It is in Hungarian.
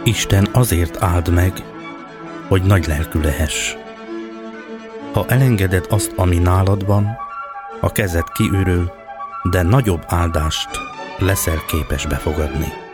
Isten azért áld meg, hogy nagy lelkű lehess. Ha elengeded azt, ami nálad van, a kezed kiürül, de nagyobb áldást leszel képes befogadni.